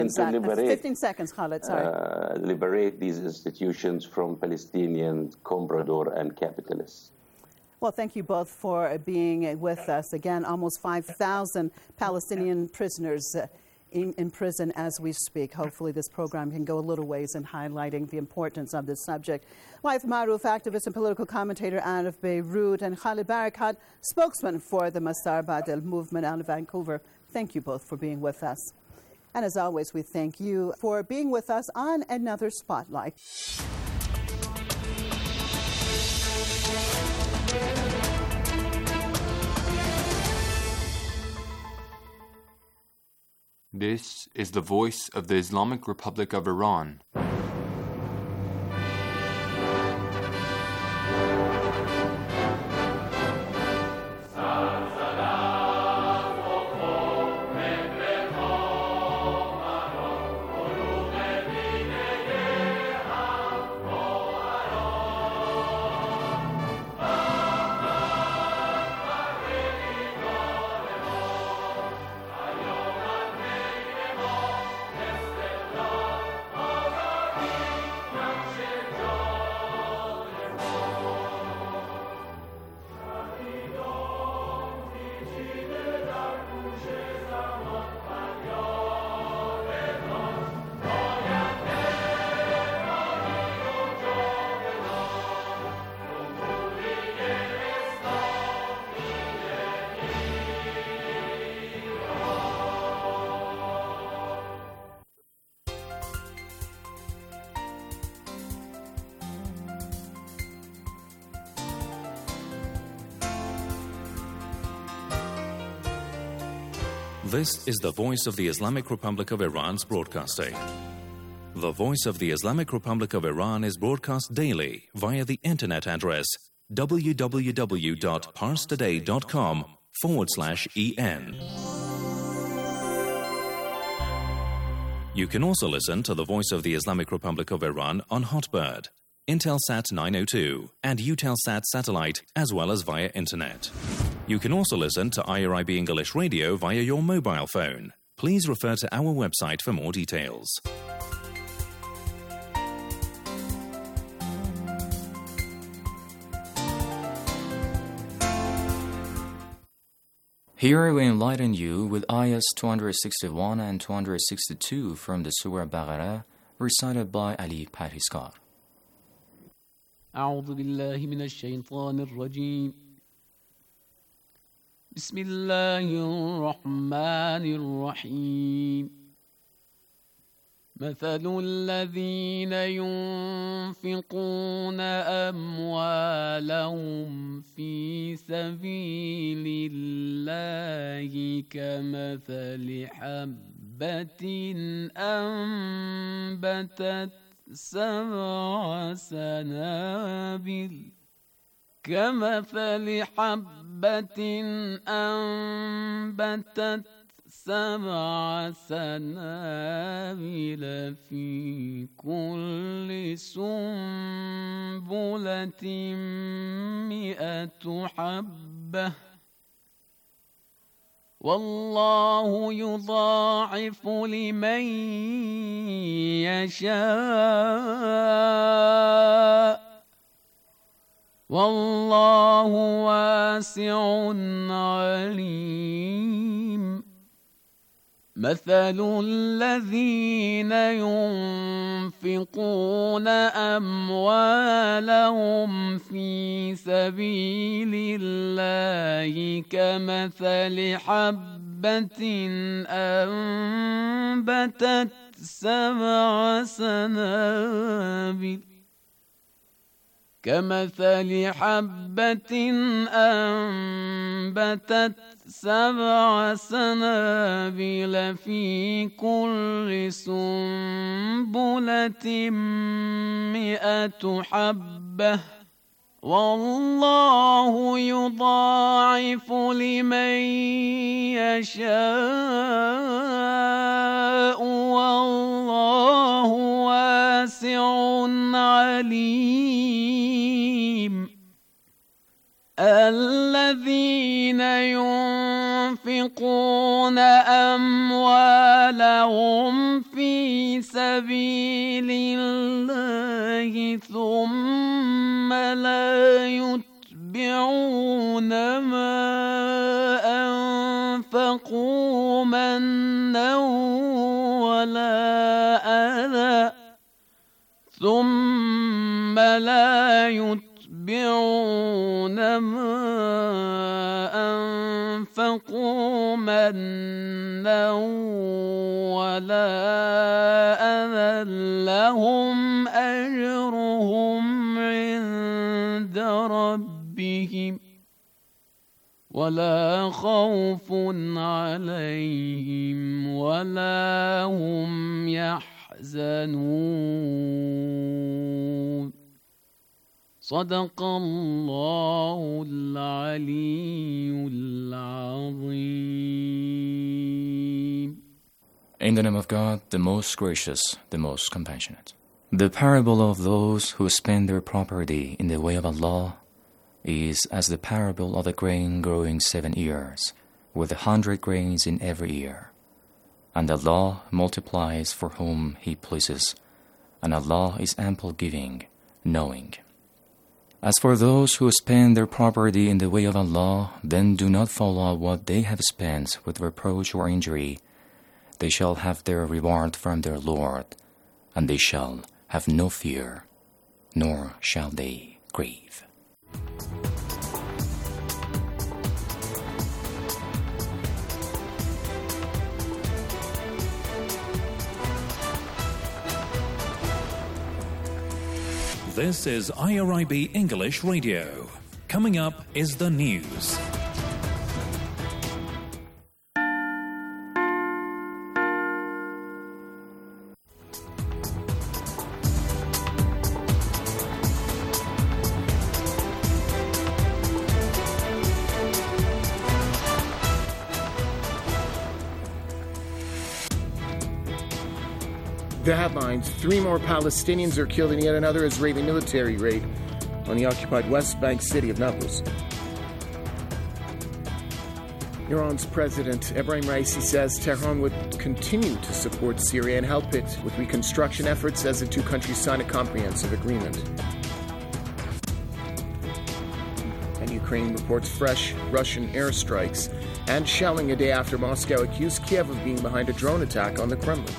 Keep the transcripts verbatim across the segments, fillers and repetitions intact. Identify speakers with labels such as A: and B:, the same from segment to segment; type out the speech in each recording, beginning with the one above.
A: Exactly.
B: to liberate,
A: fifteen seconds, Khaled, sorry.
B: Uh, liberate these institutions from Palestinian comprador and capitalists.
A: Well, thank you both for being with us. Again, almost five thousand Palestinian prisoners uh, in, in prison as we speak. Hopefully this program can go a little ways in highlighting the importance of this subject. Waith Maruf, activist and political commentator out of Beirut, and Khaled Barakat, spokesman for the Masar Badel movement out of Vancouver. Thank you both for being with us. And as always, we thank you for being with us on another Spotlight.
C: This is the voice of the Islamic Republic of Iran.
D: This is the Voice of the Islamic Republic of Iran's broadcasting. The Voice of the Islamic Republic of Iran is broadcast daily via the internet address www.parstoday.com forward slash en. You can also listen to the Voice of the Islamic Republic of Iran on Hotbird, Intelsat nine oh two, and Eutelsat satellite, as well as via internet. You can also listen to I R I B English Radio via your mobile phone. Please refer to our website for more details.
E: Here we enlighten you with ayahs two sixty-one and two sixty-two from the Surah Baqarah, recited by Ali Parhiskar.
F: أعوذ بالله من الشيطان الرجيم بسم الله الرحمن الرحيم مثل الذين ينفقون أموالهم في سبيل الله كمثل حبة أنبتت سبع سنابل كمثل حبة أنبتت سبع سنابل في كل سنبلة مئة حبة والله يضاعف لمن يشاء والله واسع عليم مثل الذين ينفقون أموالهم في سبيل الله كمثل حبة أنبتت سبع سنابل كمثل حبة أنبتت سبع سنابل في كل سنبلة مئة حبة والله يضاعف لمن يشاء والله واسع عليم الذين ينفقون أموالهم في سبيل الله ثم لا يتبعون ما أنفقوا منا ولا أذى ثم لا يتبعون ما أنفقوا منا ولا أذى لهم أجرهم عند ربهم ولا خوف عليهم ولا هم يحزنون صدق الله العلي العظيم.
E: In the name of God, the most gracious, the most compassionate. The parable of those who spend their property in the way of Allah is as the parable of a grain growing seven years, with a hundred grains in every ear. And Allah multiplies for whom He pleases, and Allah is ample giving, knowing. As for those who spend their property in the way of Allah, then do not follow what they have spent with reproach or injury. They shall have their reward from their Lord, and they shall have no fear, nor shall they grieve.
D: This is I R I B English Radio. Coming up is the news.
G: The headlines: three more Palestinians are killed in yet another Israeli military raid on the occupied West Bank city of Nablus. Iran's President Ebrahim Raisi says Tehran would continue to support Syria and help it with reconstruction efforts as the two countries sign a comprehensive agreement. And Ukraine reports fresh Russian airstrikes and shelling a day after Moscow accused Kiev of being behind a drone attack on the Kremlin.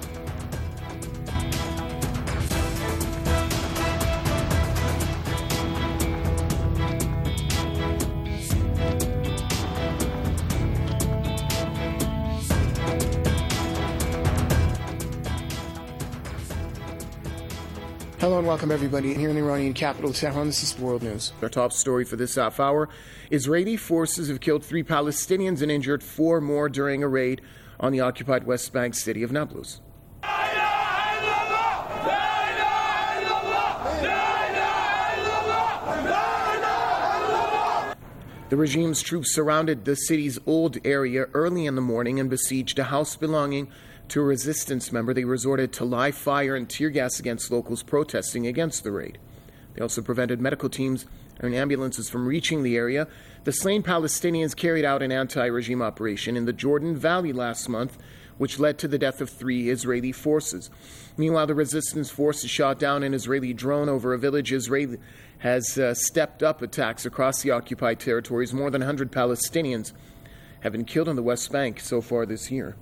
G: Hello and welcome everybody here in the Iranian capital, Tehran. This is World News. Our top story for this half hour: Israeli forces have killed three Palestinians and injured four more during a raid on the occupied West Bank city of Nablus. The regime's troops surrounded the city's old area early in the morning and besieged a house belonging to a resistance member. They resorted to live fire and tear gas against locals protesting against the raid. They also prevented medical teams and ambulances from reaching the area. The slain Palestinians carried out an anti-regime operation in the Jordan Valley last month, which led to the death of three Israeli forces. Meanwhile, the resistance forces shot down an Israeli drone over a village. Israel has uh, stepped up attacks across the occupied territories. More than one hundred Palestinians have been killed on the West Bank so far this year.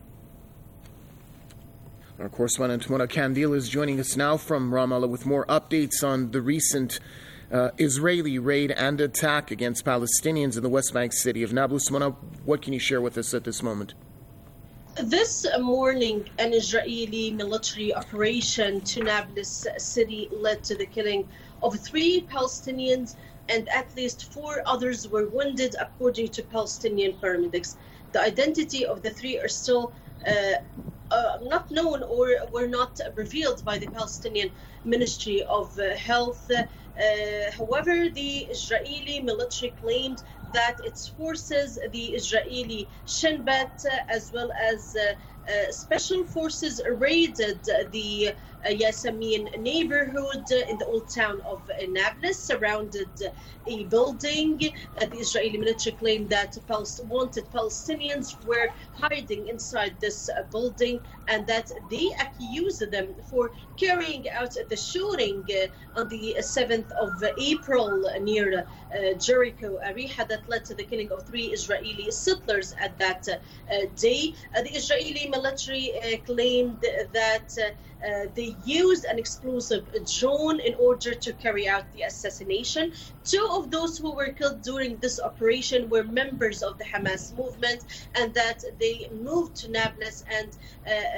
G: Our correspondent Mona Kandil is joining us now from Ramallah with more updates on the recent uh, Israeli raid and attack against Palestinians in the West Bank city of Nablus. Mona, what can you share with us at this moment?
H: This morning, an Israeli military operation to Nablus city led to the killing of three Palestinians, and at least four others were wounded, according to Palestinian paramedics. The identity of the three are still uh, uh, not known or were not revealed by the Palestinian Ministry of uh, Health. Uh, however, the Israeli military claimed that its forces, the Israeli Shin Bet, uh, as well as uh, uh, special forces raided the uh, Yasamin neighborhood in the old town of Nablus, surrounded a building. Uh, the Israeli military claimed that Palest- wanted Palestinians were hiding inside this uh, building, and that they accused them for carrying out the shooting uh, on the seventh of April near uh, Jericho, Ariha, that led to the killing of three Israeli settlers at that uh, day. Uh, the Israeli military uh, claimed that uh, Uh, they used an explosive drone in order to carry out the assassination. Two of those who were killed during this operation were members of the Hamas movement, and that they moved to Nablus and uh,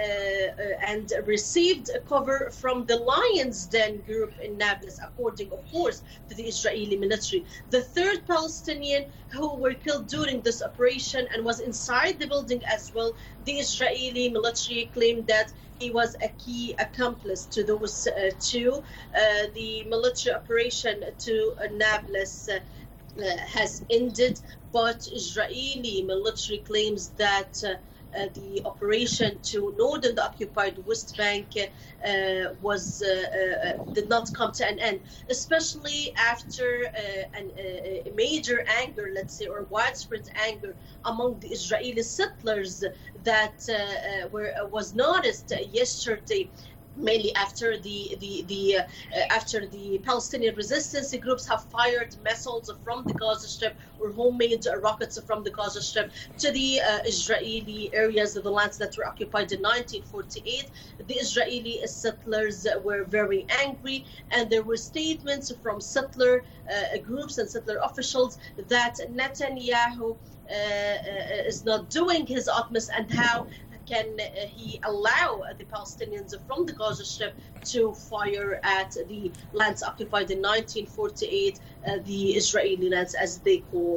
H: uh, and received cover from the Lion's Den group in Nablus, according, of course, to the Israeli military. The third Palestinian who were killed during this operation and was inside the building as well, the Israeli military claimed that he was a key accomplice to those uh, two. Uh, the military operation to uh, Nablus uh, uh, has ended, but Israeli military claims that uh, uh, the operation to northern the occupied West Bank uh, was uh, uh, did not come to an end, especially after uh, an, uh, a major anger, let's say, or widespread anger among the Israeli settlers that uh, uh, were uh, was noticed uh, yesterday, mainly after the the the uh, after the Palestinian resistance groups have fired missiles from the Gaza Strip or homemade rockets from the Gaza Strip to the uh, Israeli areas of the lands that were occupied in nineteen forty-eight. The Israeli settlers were very angry, and there were statements from settler uh, groups and settler officials that Netanyahu uh, uh, is not doing his utmost, and how can uh, he allow uh, the Palestinians from the Gaza Strip to fire at the lands occupied in nineteen forty-eight, uh, the Israeli lands, as they call.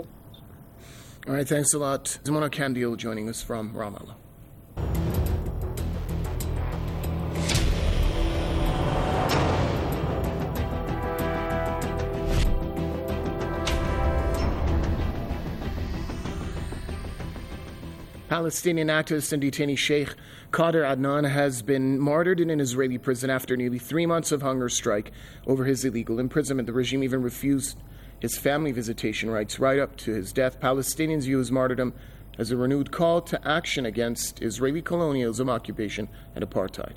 G: All right, thanks a lot. Zimona Kandil joining us from Ramallah. Palestinian activist and detainee Sheikh Khader Adnan has been martyred in an Israeli prison after nearly three months of hunger strike over his illegal imprisonment. The regime even refused his family visitation rights right up to his death. Palestinians view his martyrdom as a renewed call to action against Israeli colonialism, occupation, and apartheid.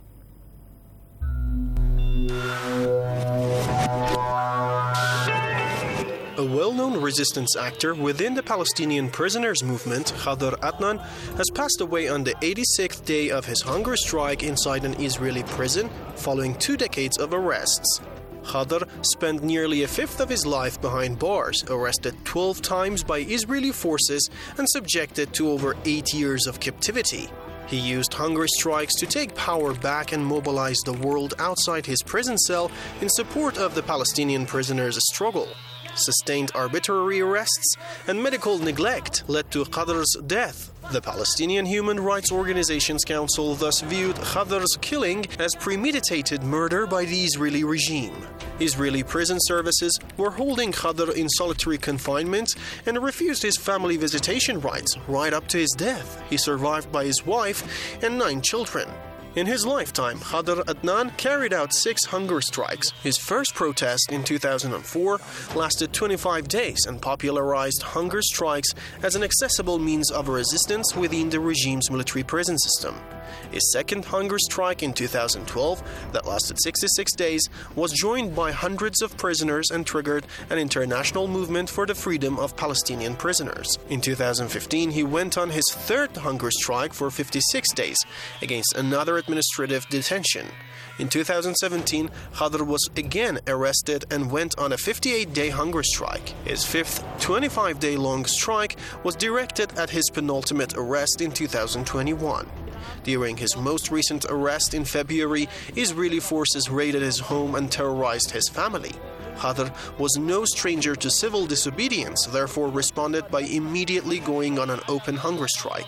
I: A well-known resistance actor within the Palestinian prisoners movement, Khader Adnan, has passed away on the eighty-sixth day of his hunger strike inside an Israeli prison following two decades of arrests. Khader spent nearly a fifth of his life behind bars, arrested twelve times by Israeli forces and subjected to over eight years of captivity. He used hunger strikes to take power back and mobilize the world outside his prison cell in support of the Palestinian prisoners' struggle. Sustained arbitrary arrests and medical neglect led to Khader's death. The Palestinian Human Rights Organizations Council thus viewed Khader's killing as premeditated murder by the Israeli regime. Israeli prison services were holding Khader in solitary confinement and refused his family visitation rights right up to his death. He survived by his wife and nine children. In his lifetime, Khader Adnan carried out six hunger strikes. His first protest in two thousand four lasted twenty-five days and popularized hunger strikes as an accessible means of resistance within the regime's military prison system. His second hunger strike in two thousand twelve, that lasted sixty-six days, was joined by hundreds of prisoners and triggered an international movement for the freedom of Palestinian prisoners. In two thousand fifteen, he went on his third hunger strike for fifty-six days against another administrative detention. In two thousand seventeen, Khader was again arrested and went on a fifty-eight-day hunger strike. His fifth twenty-five-day-long strike was directed at his penultimate arrest in two thousand twenty-one. During his most recent arrest in February, Israeli forces raided his home and terrorized his family. Khader was no stranger to civil disobedience, therefore responded by immediately going on an open hunger strike.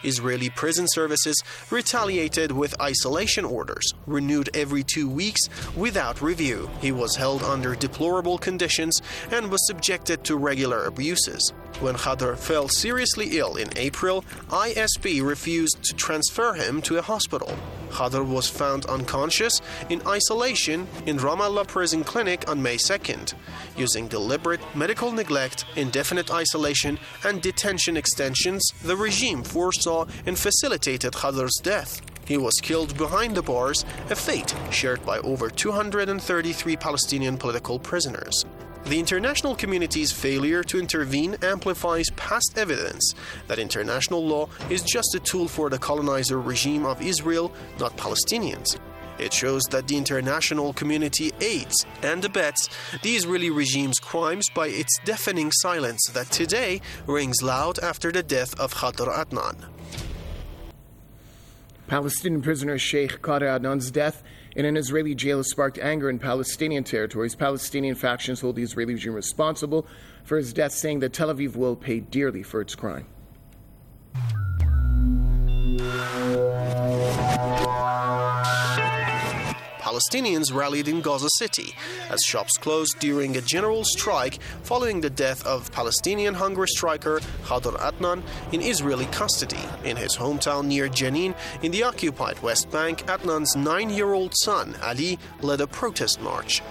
I: Israeli prison services retaliated with isolation orders, renewed every two weeks without review. He was held under deplorable conditions and was subjected to regular abuses. When Khadr fell seriously ill in April, I S P refused to transfer him to a hospital. Khadr was found unconscious in isolation in Ramallah prison clinic on May second. Using deliberate medical neglect, indefinite isolation, and detention extensions, the regime foresaw and facilitated Khadr's death. He was killed behind the bars, a fate shared by over two hundred thirty-three Palestinian political prisoners. The international community's failure to intervene amplifies past evidence that international law is just a tool for the colonizer regime of Israel, not Palestinians. It shows that the international community aids and abets the Israeli regime's crimes by its deafening silence that today rings loud after the death of Khadr Adnan.
G: Palestinian prisoner Sheikh Khadr Adnan's death in an Israeli jail has sparked anger in Palestinian territories. Palestinian factions hold the Israeli regime responsible for his death, saying that Tel Aviv will pay dearly for its crime.
I: Palestinians rallied in Gaza City as shops closed during a general strike following the death of Palestinian hunger striker Khadr Adnan in Israeli custody. In his hometown near Jenin, in the occupied West Bank, Adnan's nine-year-old son, Ali, led a protest march.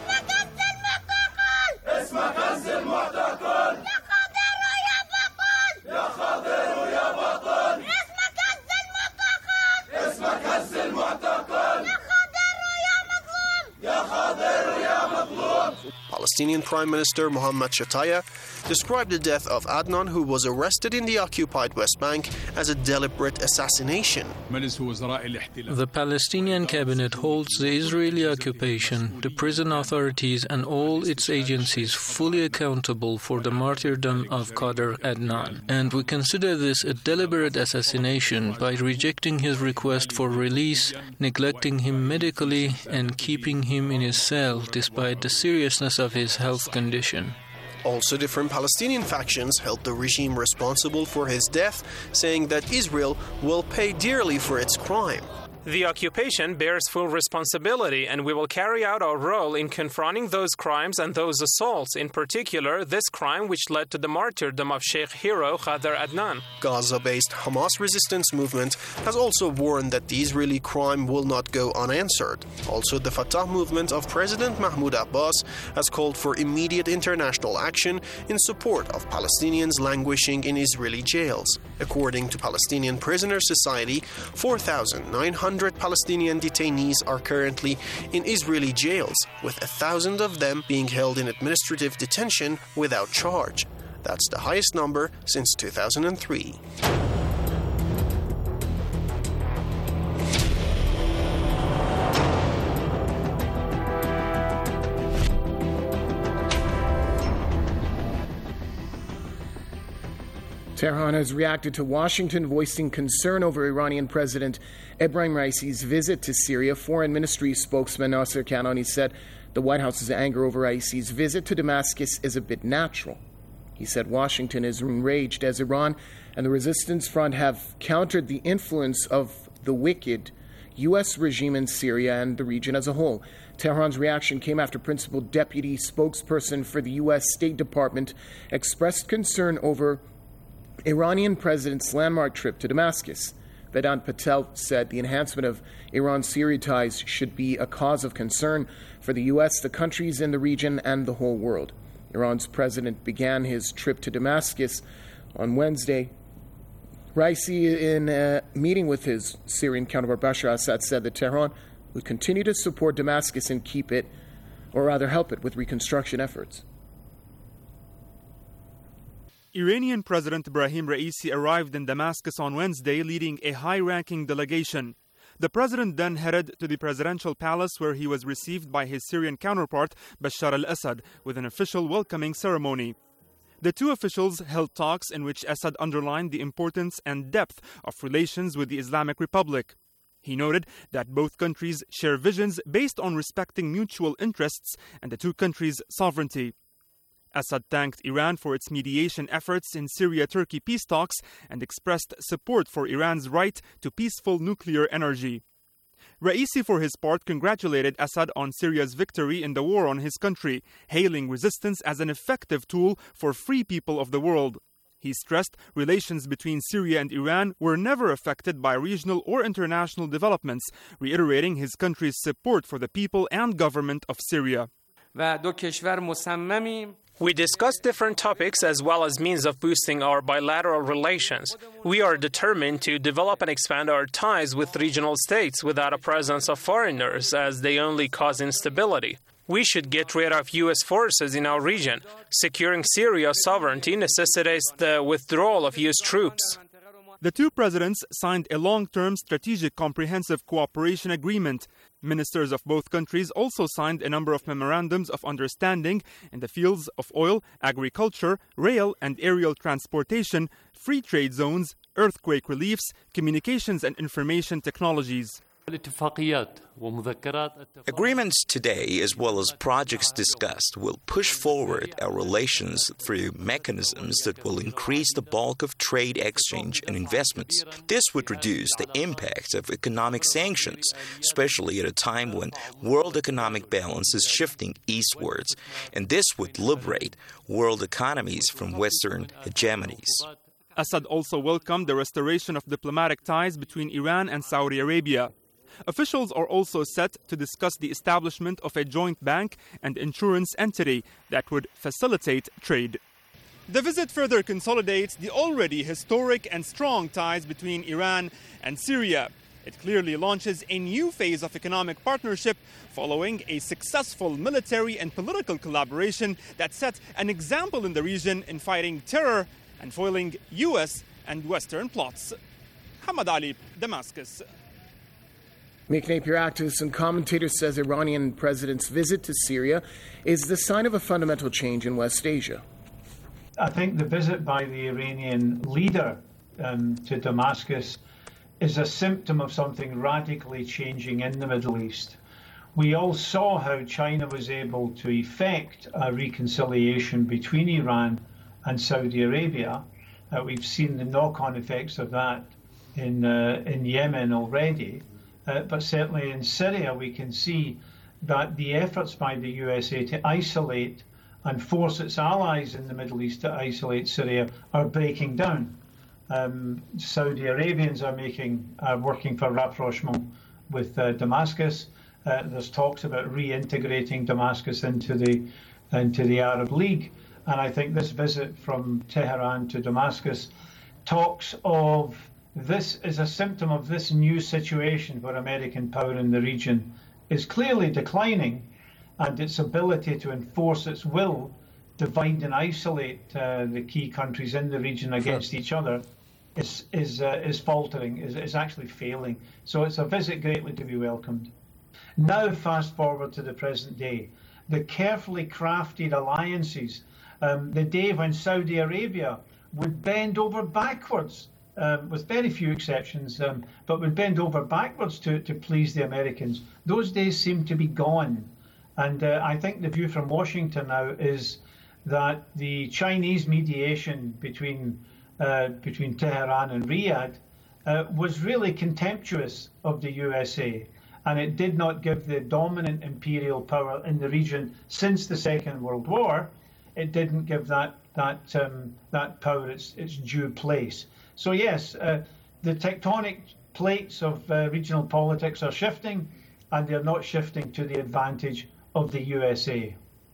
I: Palestinian Prime Minister Mohammed Shataya described the death of Adnan, who was arrested in the occupied West Bank, as a deliberate assassination.
J: The Palestinian cabinet holds the Israeli occupation, the prison authorities and all its agencies fully accountable for the martyrdom of Khadr Adnan. And we consider this a deliberate assassination by rejecting his request for release, neglecting him medically and keeping him in his cell despite the seriousness of his health condition.
I: Also, different Palestinian factions held the regime responsible for his death, saying that Israel will pay dearly for its crime.
K: The occupation bears full responsibility, and we will carry out our role in confronting those crimes and those assaults, in particular this crime which led to the martyrdom of Sheikh hero Khadr Adnan.
I: Gaza-based Hamas resistance movement has also warned that the Israeli crime will not go unanswered. Also, the Fatah movement of President Mahmoud Abbas has called for immediate international action in support of Palestinians languishing in Israeli jails. According to Palestinian Prisoner Society, four thousand nine hundred Palestinian detainees are currently in Israeli jails, with a thousand of them being held in administrative detention without charge. That's the highest number since two thousand three.
G: Tehran has reacted to Washington voicing concern over Iranian President Ebrahim Raisi's visit to Syria. Foreign Ministry spokesman Nasser Kanani said the White House's anger over Raisi's visit to Damascus is a bit natural. He said Washington is enraged as Iran and the Resistance Front have countered the influence of the wicked U S regime in Syria and the region as a whole. Tehran's reaction came after Principal Deputy Spokesperson for the U S State Department expressed concern over Iranian president's landmark trip to Damascus. Vedant Patel said the enhancement of Iran-Syria ties should be a cause of concern for the U S, the countries in the region, and the whole world. Iran's president began his trip to Damascus on Wednesday. Raisi, in a meeting with his Syrian counterpart Bashar Assad, said that Tehran would continue to support Damascus and keep it, or rather help it, with reconstruction efforts.
L: Iranian President Ebrahim Raisi arrived in Damascus on Wednesday leading a high-ranking delegation. The president then headed to the presidential palace where he was received by his Syrian counterpart Bashar al-Assad with an official welcoming ceremony. The two officials held talks in which Assad underlined the importance and depth of relations with the Islamic Republic. He noted that both countries share visions based on respecting mutual interests and the two countries' sovereignty. Assad thanked Iran for its mediation efforts in Syria-Turkey peace talks and expressed support for Iran's right to peaceful nuclear energy. Raisi, for his part, congratulated Assad on Syria's victory in the war on his country, hailing resistance as an effective tool for free people of the world. He stressed relations between Syria and Iran were never affected by regional or international developments, reiterating his country's support for the people and government of Syria.
K: We discussed different topics as well as means of boosting our bilateral relations. We are determined to develop and expand our ties with regional states without a presence of foreigners, as they only cause instability. We should get rid of U S forces in our region. Securing Syria's sovereignty necessitates the withdrawal of U S troops.
L: The two presidents signed a long-term strategic comprehensive cooperation agreement. Ministers of both countries also signed a number of memorandums of understanding in the fields of oil, agriculture, rail and aerial transportation, free trade zones, earthquake reliefs, communications and information technologies.
M: Agreements today, as well as projects discussed, will push forward our relations through mechanisms that will increase the bulk of trade exchange and investments. This would reduce the impact of economic sanctions, especially at a time when world economic balance is shifting eastwards, and this would liberate world economies from Western hegemonies.
L: Assad also welcomed the restoration of diplomatic ties between Iran and Saudi Arabia. Officials are also set to discuss the establishment of a joint bank and insurance entity that would facilitate trade. The visit further consolidates the already historic and strong ties between Iran and Syria. It clearly launches a new phase of economic partnership following a successful military and political collaboration that set an example in the region in fighting terror and foiling U S and Western plots. Hamad Ali, Damascus.
G: Mick Napier, activist and commentator, says Iranian president's visit to Syria is the sign of a fundamental change in West Asia.
N: I think the visit by the Iranian leader um, to Damascus is a symptom of something radically changing in the Middle East. We all saw how China was able to effect a reconciliation between Iran and Saudi Arabia. Uh, we've seen the knock-on effects of that in, uh, in Yemen already. Uh, but certainly in Syria, we can see that the efforts by the U S A to isolate and force its allies in the Middle East to isolate Syria are breaking down. Um, Saudi Arabians are making, are working for rapprochement with uh, Damascus. Uh, there's talks about reintegrating Damascus into the into the Arab League, and I think this visit from Tehran to Damascus talks of. This is a symptom of this new situation where American power in the region is clearly declining, and its ability to enforce its will, divide and isolate uh, the key countries in the region against each other, is is uh, is faltering, is, is actually failing. So it's a visit greatly to be welcomed. Now fast forward to the present day. The carefully crafted alliances, um, the day when Saudi Arabia would bend over backwards, Um, with very few exceptions, um, but would bend over backwards to, to please the Americans. Those days seem to be gone. And uh, I think the view from Washington now is that the Chinese mediation between uh, between Tehran and Riyadh uh, was really contemptuous of the U S A. And it did not give the dominant imperial power in the region since the Second World War, it didn't give that, that, um, that power its, its due place. So yes, uh, the tectonic plates of uh, regional politics are shifting, and they're not shifting to the advantage of the U S A.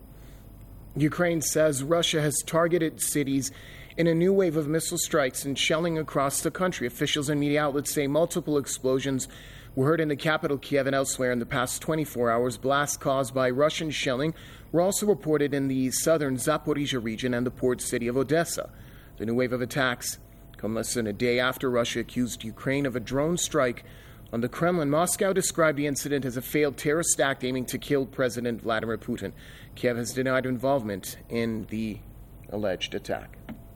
G: Ukraine says Russia has targeted cities in a new wave of missile strikes and shelling across the country. Officials and media outlets say multiple explosions were heard in the capital, Kiev, and elsewhere in the past twenty-four hours. Blasts caused by Russian shelling were also reported in the southern Zaporizhia region and the port city of Odessa. The new wave of attacks come less than a day after Russia accused Ukraine of a drone strike on the Kremlin. Moscow described the incident as a failed terrorist act aiming to kill President Vladimir Putin. Kiev has denied involvement in the alleged attack.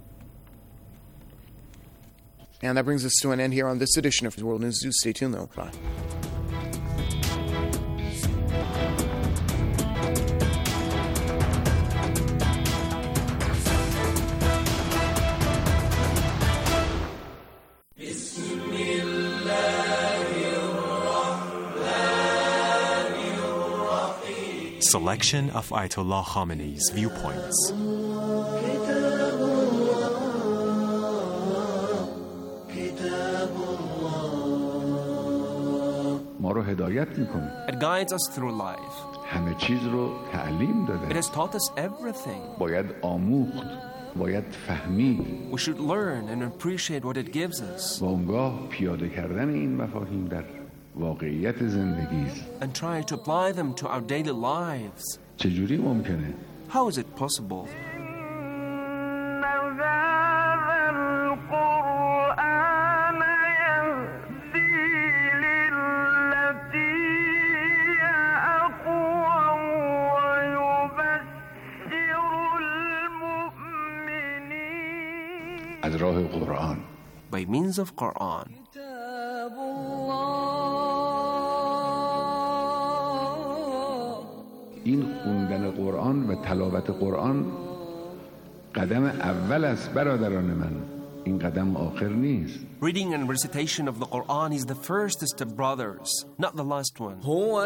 G: And that brings us to an end here on this edition of World News. Do stay tuned, though. Bye.
O: Selection of Ayatollah Khamenei's viewpoints.
P: It guides us through life. It has taught us everything. We should learn and appreciate what it gives us. And try to apply them to our daily lives. How is it possible? By means of Quran.
Q: این خوندن قرآن و تلاوت قرآن قدم اول است برادران من. این قدم آخر نیست.
P: Reading and recitation of the Quran is the first step, brothers, not the last one.
R: هو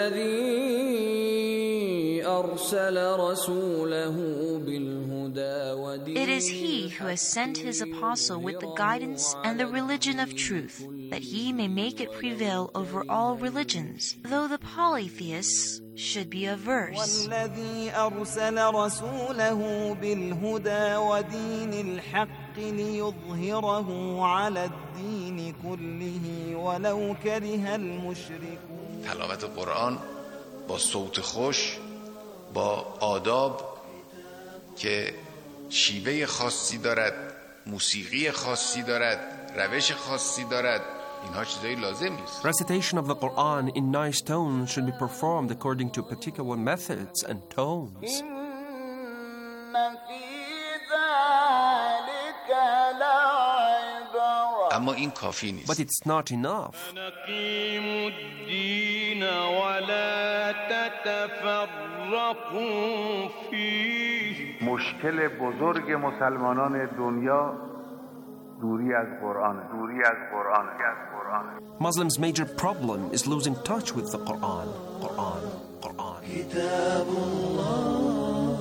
R: الذي أرسل رسوله بالهدى ودين.
S: It is He who has sent His apostle with the guidance and the religion of truth, that He may make it prevail over all religions, though the polytheists should be averse.
R: والذي أرسل رسوله بالهدى ودين الحق ليظهره على الدين كله ولو كره المشركون.
Q: تلاوت قرآن با صوت خوش، با آداب که شیوه خاصی دارد، موسیقی خاصی دارد، روش خاصی دارد، اینها چیزایی لازم نیست.
P: Recitation of the Quran in nice tones should be performed according to particular methods and tones.
Q: اما این کافی نیست.
P: But it's not enough.
R: نقيم الدين ولا تتفرقوا فيه.
Q: مشکل بزرگ مسلمانان دنیا دوری از قرآن، دوری از قرآن، از قرآن.
P: Muslims' major problem is losing touch with the Quran. Quran, Quran. كتاب الله.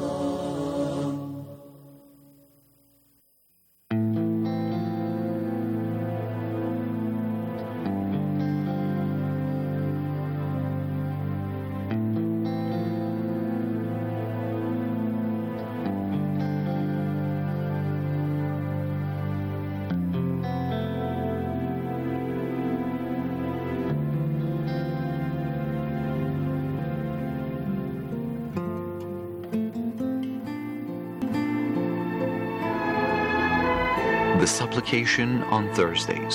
T: The supplication on Thursdays.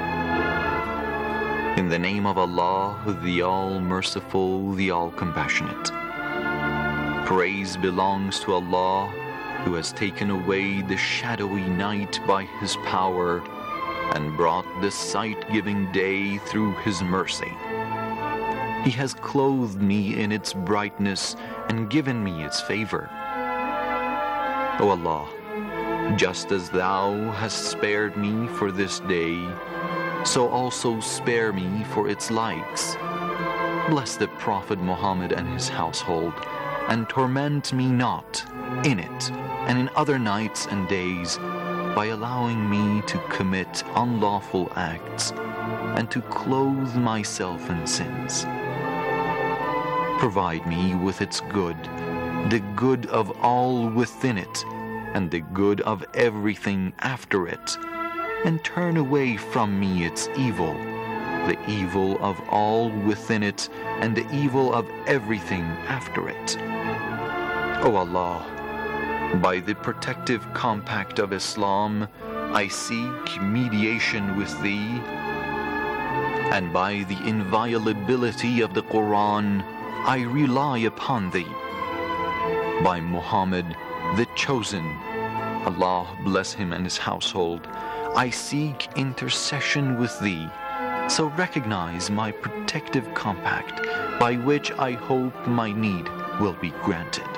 T: In the name of Allah, the All-Merciful, the All-Compassionate. Praise belongs to Allah, who has taken away the shadowy night by His power and brought the sight-giving day through His mercy. He has clothed me in its brightness and given me its favor. O Allah, just as Thou hast spared me for this day, so also spare me for its likes. Bless the Prophet Muhammad and his household, and torment me not in it and in other nights and days by allowing me to commit unlawful acts and to clothe myself in sins. Provide me with its good, the good of all within it, and the good of everything after it, and turn away from me its evil, the evil of all within it, and the evil of everything after it. O Allah, by the protective compact of Islam, I seek mediation with Thee, and by the inviolability of the Quran, I rely upon Thee. By Muhammad, the chosen, Allah bless him and his household, I seek intercession with Thee, so recognize my protective compact, by which I hope my need will be granted.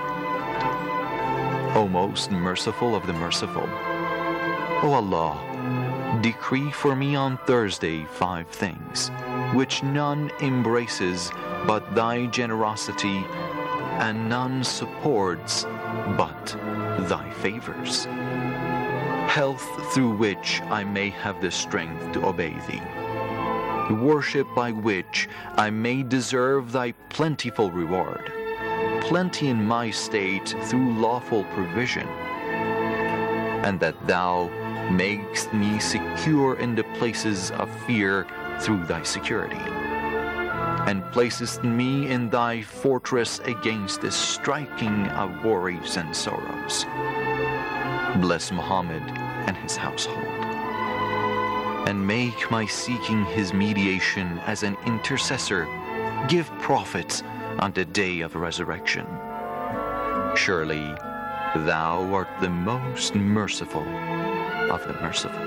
T: O most merciful of the merciful, O Allah, decree for me on Thursday five things, which none embraces but Thy generosity and none supports but thy favors. Health through which I may have the strength to obey thee. Worship by which I may deserve thy plentiful reward. Plenty in my state through lawful provision. And that thou makest me secure in the places of fear through thy security. And placest me in thy fortress against the striking of worries and sorrows. Bless Muhammad and his household. And make my seeking his mediation as an intercessor give profit on the day of resurrection. Surely thou art the most merciful of the merciful.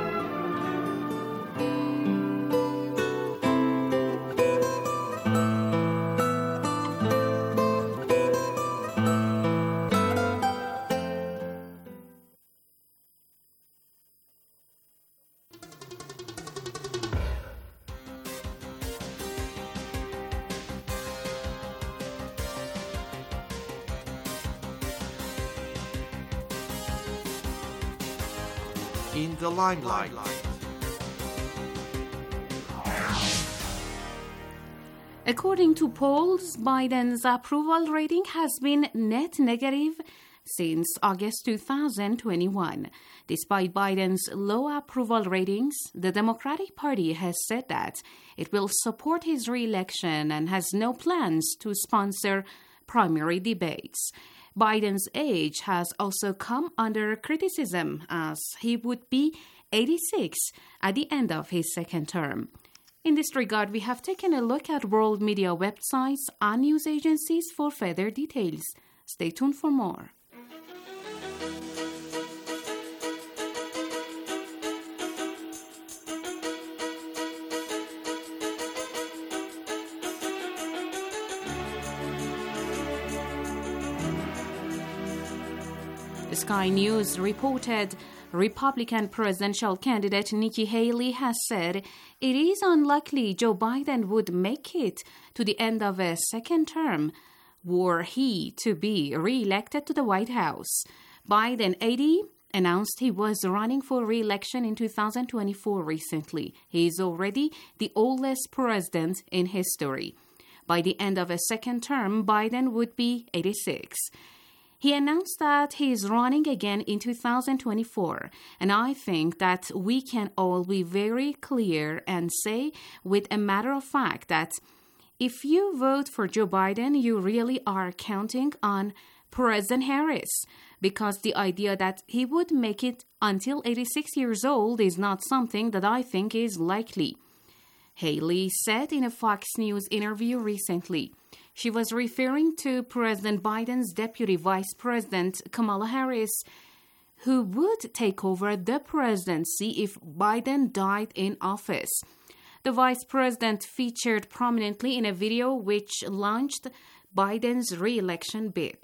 U: In the limelight.
V: According to polls, Biden's approval rating has been net negative since August two thousand twenty-one. Despite Biden's low approval ratings, the Democratic Party has said that it will support his re-election and has no plans to sponsor primary debates. Biden's age has also come under criticism as he would be eighty-six at the end of his second term. In this regard, we have taken a look at world media websites and news agencies for further details. Stay tuned for more. Sky News reported Republican presidential candidate Nikki Haley has said it is unlikely Joe Biden would make it to the end of a second term were he to be re-elected to the White House. Biden, eighty, announced he was running for re-election in two thousand twenty-four recently. He is already the oldest president in history. By the end of a second term, Biden would be eighty-six. He announced that he is running again in two thousand twenty-four, and I think that we can all be very clear and say with a matter of fact that if you vote for Joe Biden, you really are counting on President Harris, because the idea that he would make it until eighty-six years old is not something that I think is likely. Haley said in a Fox News interview recently. She was referring to President Biden's Deputy Vice President Kamala Harris, who would take over the presidency if Biden died in office. The vice president featured prominently in a video which launched Biden's re-election bid.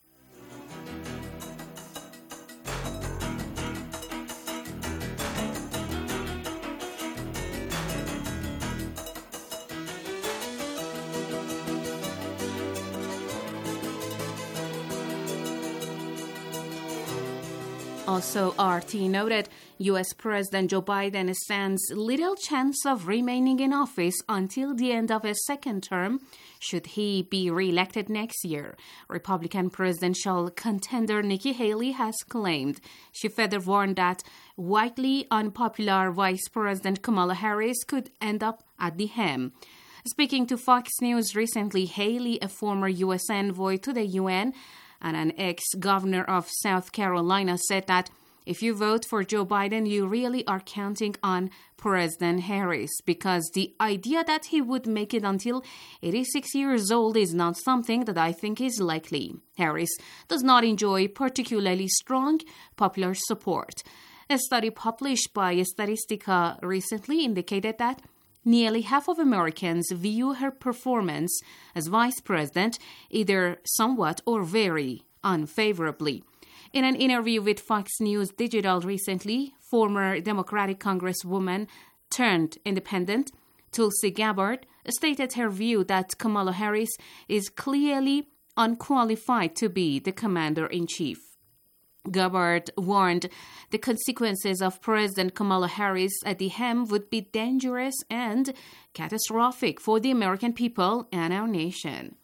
V: Also, R T noted U S President Joe Biden stands little chance of remaining in office until the end of his second term, should he be re-elected next year. Republican presidential contender Nikki Haley has claimed. She further warned that widely unpopular Vice President Kamala Harris could end up at the helm. Speaking to Fox News recently, Haley, a former U S envoy to the U N, and an ex-governor of South Carolina, said that if you vote for Joe Biden, you really are counting on President Harris, because the idea that he would make it until eighty-six years old is not something that I think is likely. Harris does not enjoy particularly strong popular support. A study published by Statistica recently indicated that nearly half of Americans view her performance as vice president either somewhat or very unfavorably. In an interview with Fox News Digital recently, former Democratic Congresswoman turned independent Tulsi Gabbard stated her view that Kamala Harris is clearly unqualified to be the commander-in-chief. Gabbard warned the consequences of President Kamala Harris at the helm would be dangerous and catastrophic for the American people and our nation.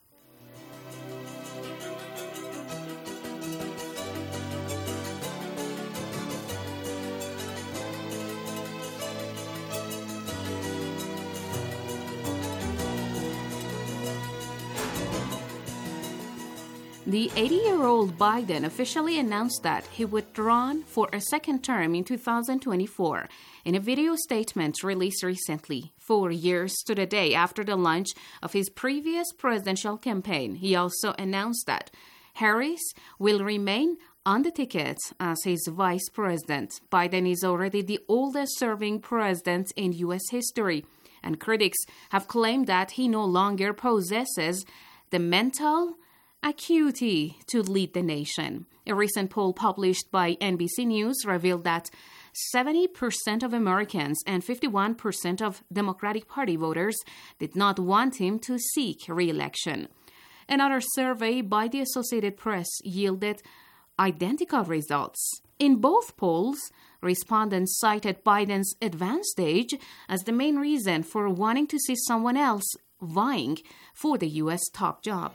V: The eighty-year-old Biden officially announced that he would run for a second term in two thousand twenty-four in a video statement released recently, four years to the day after the launch of his previous presidential campaign. He also announced that Harris will remain on the ticket as his vice president. Biden is already the oldest-serving president in U S history, and critics have claimed that he no longer possesses the mental acuity to lead the nation. A recent poll published by N B C News revealed that seventy percent of Americans and fifty-one percent of Democratic Party voters did not want him to seek re-election. Another survey by the Associated Press yielded identical results. In both polls, respondents cited Biden's advanced age as the main reason for wanting to see someone else vying for the U S top job.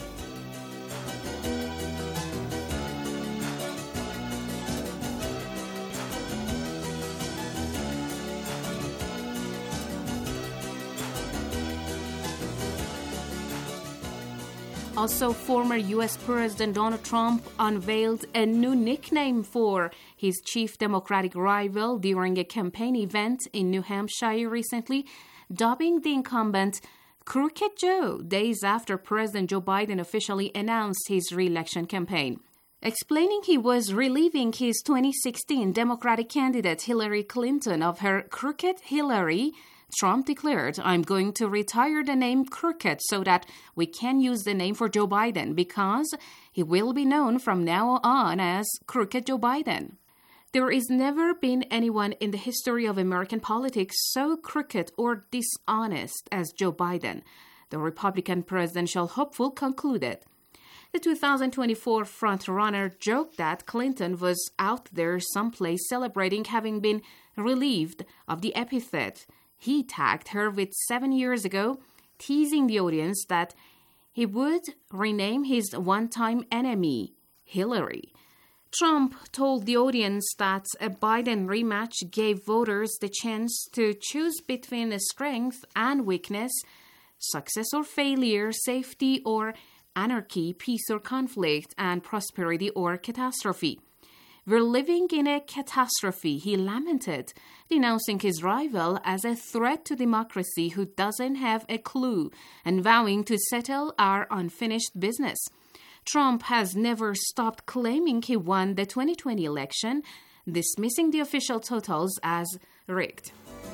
V: Also, former U S President Donald Trump unveiled a new nickname for his chief Democratic rival during a campaign event in New Hampshire recently, dubbing the incumbent Crooked Joe days after President Joe Biden officially announced his re-election campaign. Explaining he was relieving his twenty sixteen Democratic candidate Hillary Clinton of her Crooked Hillary, Trump declared, "I'm going to retire the name Crooked so that we can use the name for Joe Biden because he will be known from now on as Crooked Joe Biden." There has never been anyone in the history of American politics so crooked or dishonest as Joe Biden, the Republican presidential hopeful concluded. The two thousand twenty-four frontrunner joked that Clinton was out there someplace celebrating having been relieved of the epithet he tagged her with seven years ago, teasing the audience that he would rename his one-time enemy, Hillary. Trump told the audience that a Biden rematch gave voters the chance to choose between strength and weakness, success or failure, safety or anarchy, peace or conflict, and prosperity or catastrophe. "We're living in a catastrophe," he lamented, denouncing his rival as a threat to democracy who doesn't have a clue and vowing to settle our unfinished business. Trump has never stopped claiming he won the twenty twenty election, dismissing the official totals as rigged.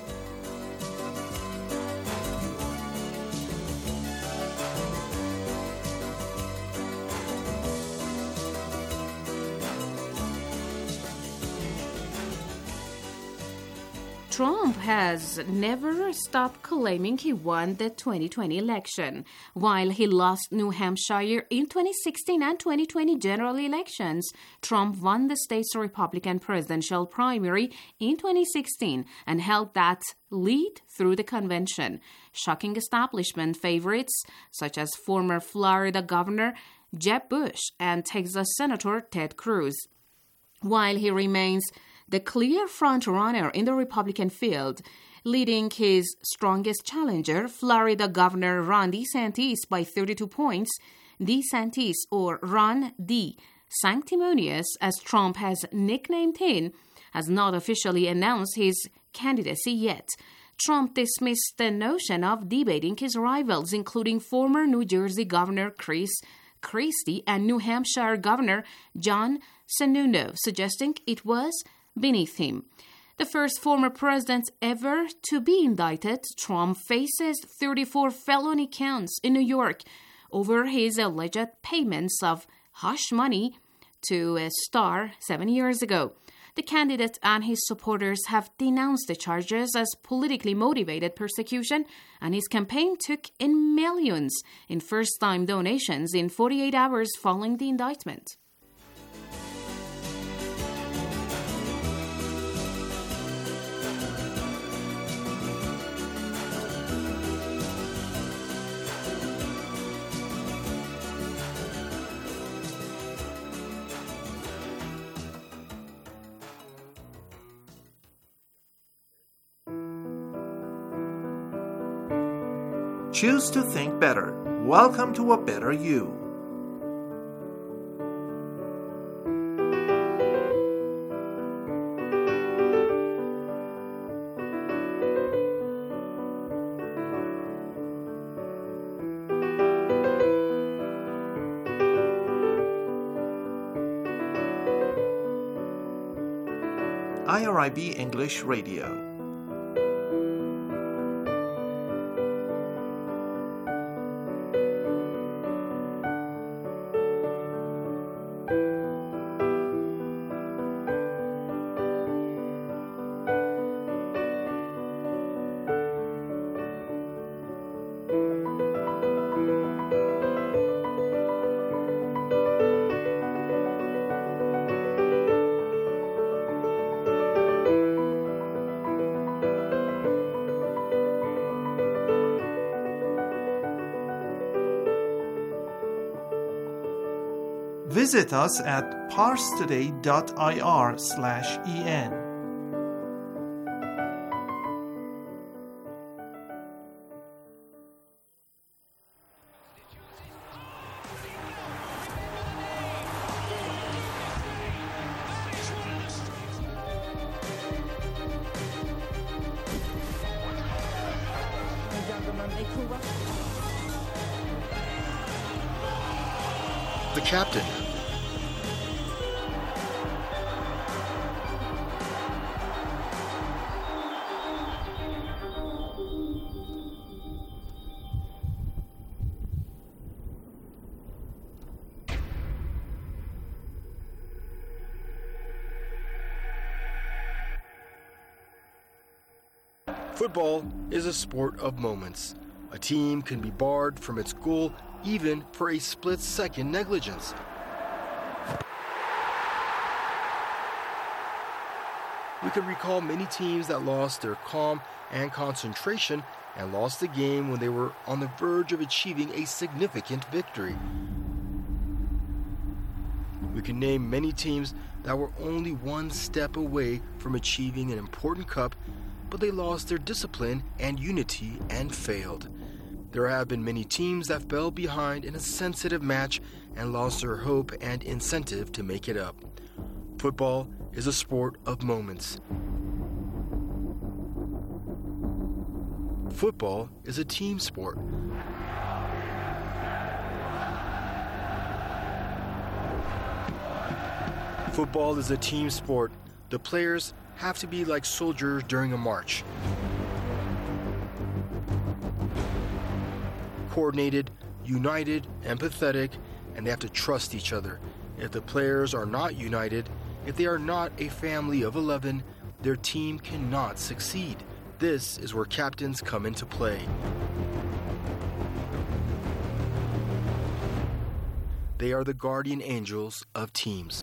V: Trump has never stopped claiming he won the twenty twenty election. While he lost New Hampshire in twenty sixteen and twenty twenty general elections, Trump won the state's Republican presidential primary in twenty sixteen and held that lead through the convention, shocking establishment favorites such as former Florida Governor Jeb Bush and Texas Senator Ted Cruz. While he remains the clear front-runner in the Republican field, leading his strongest challenger, Florida Governor Ron DeSantis, by thirty-two points. DeSantis, or Ron D. Sanctimonious, as Trump has nicknamed him, has not officially announced his candidacy yet. Trump dismissed the notion of debating his rivals, including former New Jersey Governor Chris Christie and New Hampshire Governor John Sununu, suggesting it was beneath him. The first former president ever to be indicted, Trump faces thirty-four felony counts in New York over his alleged payments of hush money to a star seven years ago. The candidate and his supporters have denounced the charges as politically motivated persecution, and his campaign took in millions in first-time donations in forty-eight hours following the indictment.
U: Choose to think better. Welcome to a better you. I R I B English Radio. Visit us at parstoday.ir slash en.
I: The captain. Football is a sport of moments. A team can be barred from its goal even for a split-second negligence. We can recall many teams that lost their calm and concentration and lost the game when they were on the verge of achieving a significant victory. We can name many teams that were only one step away from achieving an important cup, but they lost their discipline and unity and failed. There have been many teams that fell behind in a sensitive match and lost their hope and incentive to make it up. Football is a sport of moments. Football is a team sport. Football is a team sport. The players have to be like soldiers during a march. Coordinated, united, empathetic, and they have to trust each other. If the players are not united, if they are not a family of eleven, their team cannot succeed. This is where captains come into play. They are the guardian angels of teams.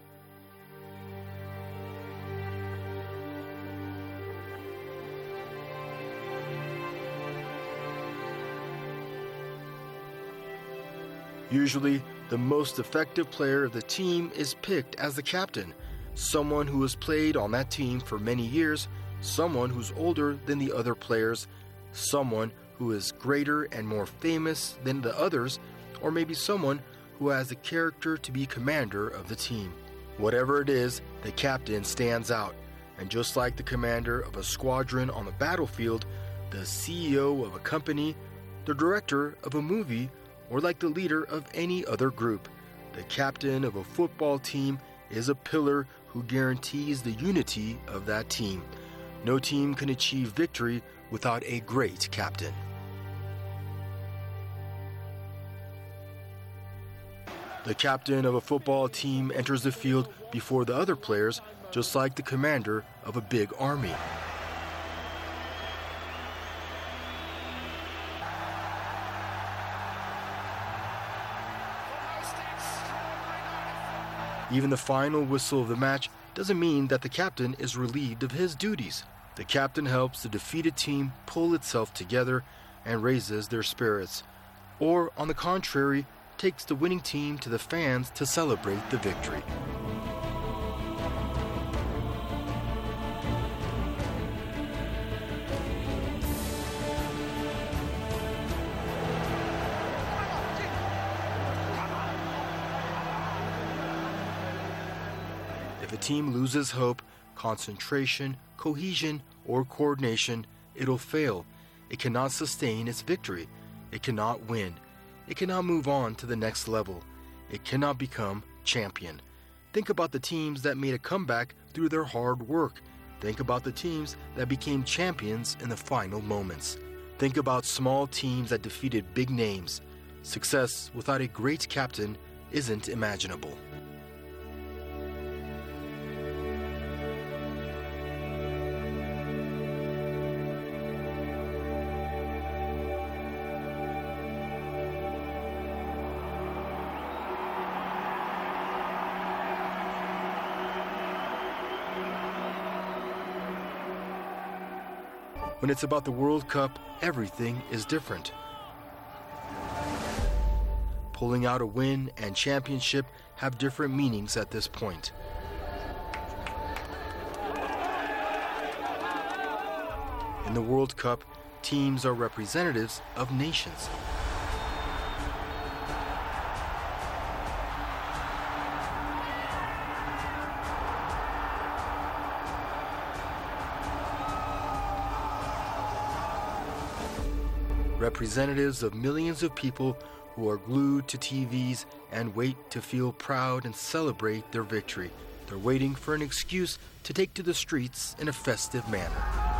I: Usually, the most effective player of the team is picked as the captain, someone who has played on that team for many years, someone who's older than the other players, someone who is greater and more famous than the others, or maybe someone who has the character to be commander of the team. Whatever it is, the captain stands out, and just like the commander of a squadron on the battlefield, the C E O of a company, the director of a movie, or like the leader of any other group, the captain of a football team is a pillar who guarantees the unity of that team. No team can achieve victory without a great captain. The captain of a football team enters the field before the other players
A: just like the commander of a big army. Even the final whistle of the match doesn't mean that the captain is relieved of his duties. The captain helps the defeated team pull itself together and raises their spirits, or on the contrary, takes the winning team to the fans to celebrate the victory. If a team loses hope, concentration, cohesion, or coordination, it'll fail. It cannot sustain its victory. It cannot win. It cannot move on to the next level. It cannot become champion. Think about the teams that made a comeback through their hard work. Think about the teams that became champions in the final moments. Think about small teams that defeated big names. Success without a great captain isn't imaginable. When it's about the World Cup, everything is different. Pulling out a win and championship have different meanings at this point. In the World Cup, teams are representatives of nations. Representatives of millions of people who are glued to T Vs and wait to feel proud and celebrate their victory. They're waiting for an excuse to take to the streets in a festive manner.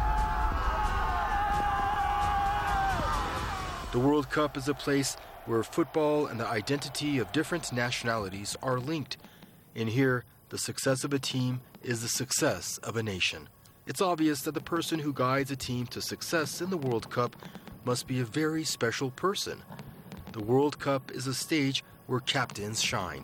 A: The World Cup is a place where football and the identity of different nationalities are linked. In here, the success of a team is the success of a nation. It's obvious that the person who guides a team to success in the World Cup must be a very special person. The World Cup is a stage where captains shine.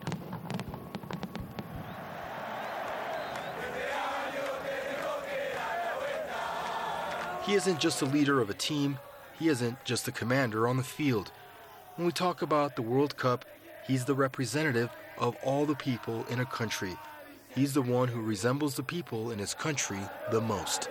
A: He isn't just the leader of a team, he isn't just the commander on the field. When we talk about the World Cup, he's the representative of all the people in a country. He's the one who resembles the people in his country the most.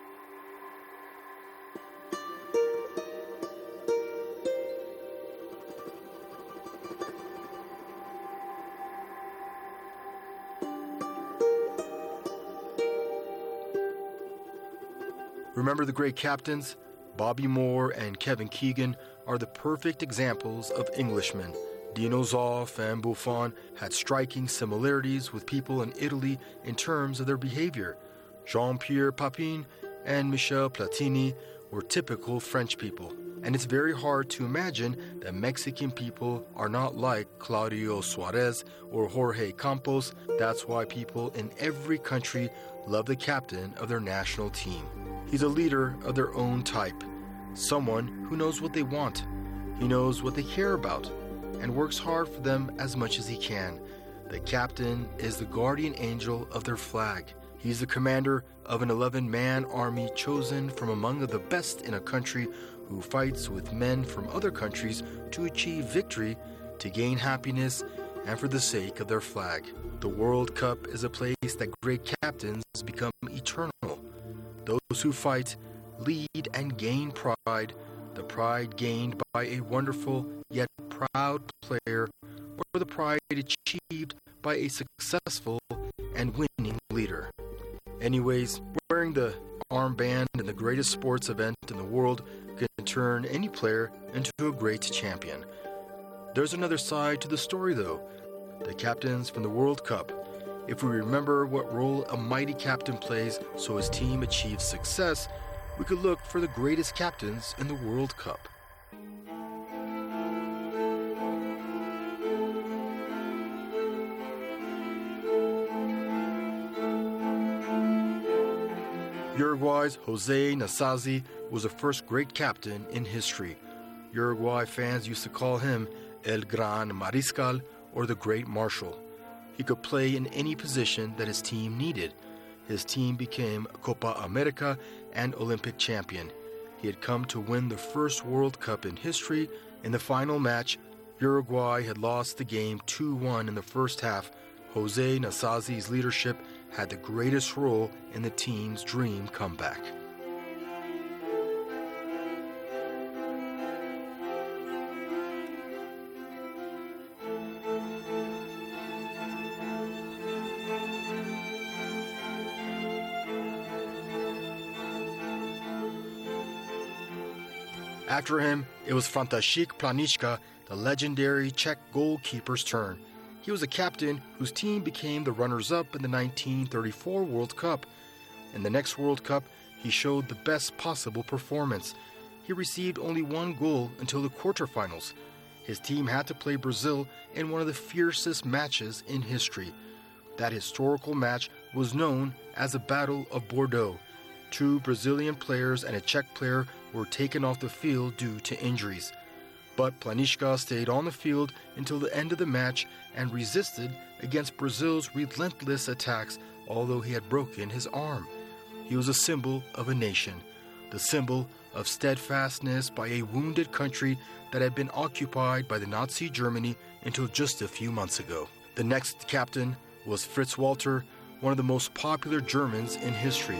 A: Remember the great captains? Bobby Moore and Kevin Keegan are the perfect examples of Englishmen. Dino Zoff and Buffon had striking similarities with people in Italy in terms of their behavior. Jean-Pierre Papin and Michel Platini were typical French people. And it's very hard to imagine that Mexican people are not like Claudio Suarez or Jorge Campos. That's why people in every country love the captain of their national team. He's a leader of their own type, someone who knows what they want. He knows what they care about and works hard for them as much as he can. The captain is the guardian angel of their flag. He's the commander of an eleven-man army chosen from among the best in a country who fights with men from other countries to achieve victory, to gain happiness, and for the sake of their flag. The World Cup is a place that great captains become eternal. Those who fight, lead, and gain pride, the pride gained by a wonderful yet proud player, or the pride achieved by a successful and winning leader. Anyways, wearing the armband in the greatest sports event in the world can turn any player into a great champion. There's another side to the story, though. The captains from the World Cup. If we remember what role a mighty captain plays so his team achieves success, we could look for the greatest captains in the World Cup. Uruguay's Jose Nasazzi was the first great captain in history. Uruguay fans used to call him El Gran Mariscal, or the Great Marshal. He could play in any position that his team needed. His team became Copa America and Olympic champion. He had come to win the first World Cup in history. In the final match, Uruguay had lost the game two one in the first half. Jose Nasazzi's leadership had the greatest role in the team's dream comeback. After him, it was František Planiška, the legendary Czech goalkeeper's turn. He was a captain whose team became the runners-up in the nineteen thirty-four World Cup. In the next World Cup, he showed the best possible performance. He received only one goal until the quarterfinals. His team had to play Brazil in one of the fiercest matches in history. That historical match was known as the Battle of Bordeaux. Two Brazilian players and a Czech player were taken off the field due to injuries. But Planiška stayed on the field until the end of the match and resisted against Brazil's relentless attacks, although he had broken his arm. He was a symbol of a nation, the symbol of steadfastness by a wounded country that had been occupied by the Nazi Germany until just a few months ago. The next captain was Fritz Walter, one of the most popular Germans in history.